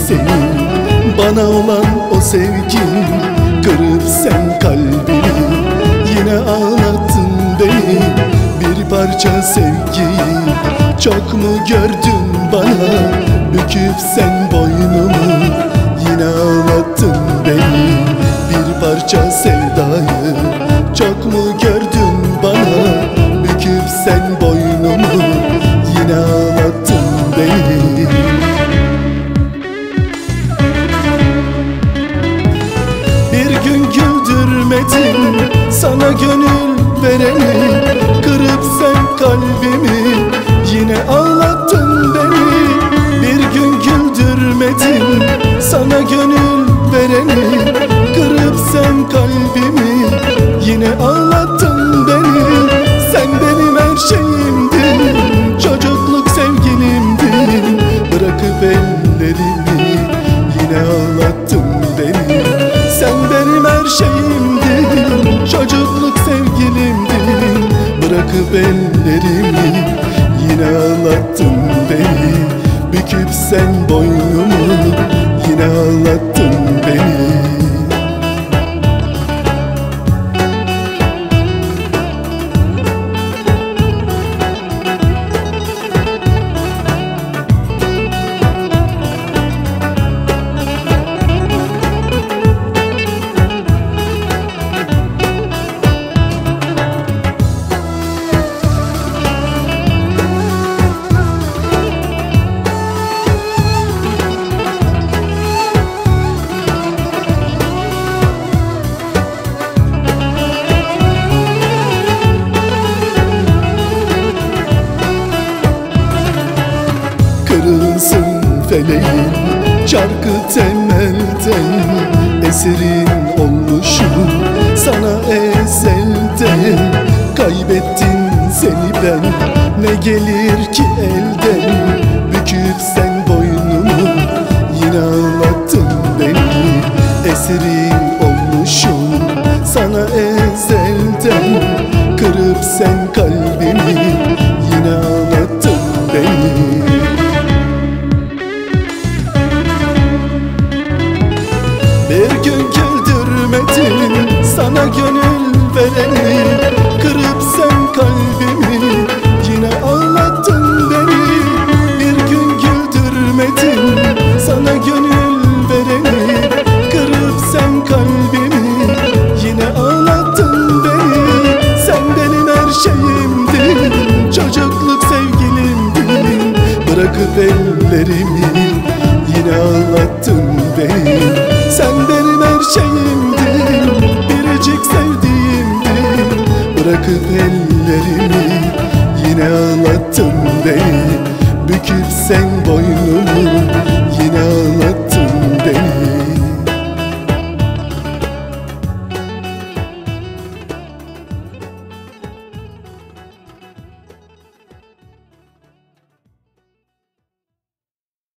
senin, bana olan o sevgin. Kırıp sen kalbimi, yine ağlattın beni. Bir parça sevgiyi çok mu gördün bana? Büküp sen boynumu, yine ağlattın beni. Bir parça sevdayı çok mu gördün bana? Büküp sen boynumu, yine ağlattın beni. Bir gün güldürmedin sana gönül vereni. Kırıp sen kalbimi, yine ağlattın beni. Bir gün güldürmedin sana gönül vereni. Kırıp sen kalbimi, yine ağlattın beni. Sen benim her şeyimdin, çocukluk sevgilimdin. Bırakıp ellerimi, yine ağlattın beni. Sen benim her şeyimdin, çocukluk sevgilimdin. Bırakıp ellerimi, yine ağlattın beni. Büküp sen boynumu, yine ağlattın beni. Kırılsın feleğin çarkı temelden. Esirin olmuşum sana ezelden. Kaybettim seni ben, ne gelir ki elden. Büküp sen boynumu, yine ağlattın beni. Esirin olmuşum sana ezelden. Kırıp sen kalbimi, yine ağlattın beni. Bir gün güldürmedin sana gönül vereni. Kırıp sen kalbimi, yine ağlattın beni. Bir gün güldürmedin sana gönül vereni. Kırıp sen kalbimi, yine ağlattın beni. Sen benim her şeyimdin, çocukluk sevgilimdin. Bırakıp ellerimi,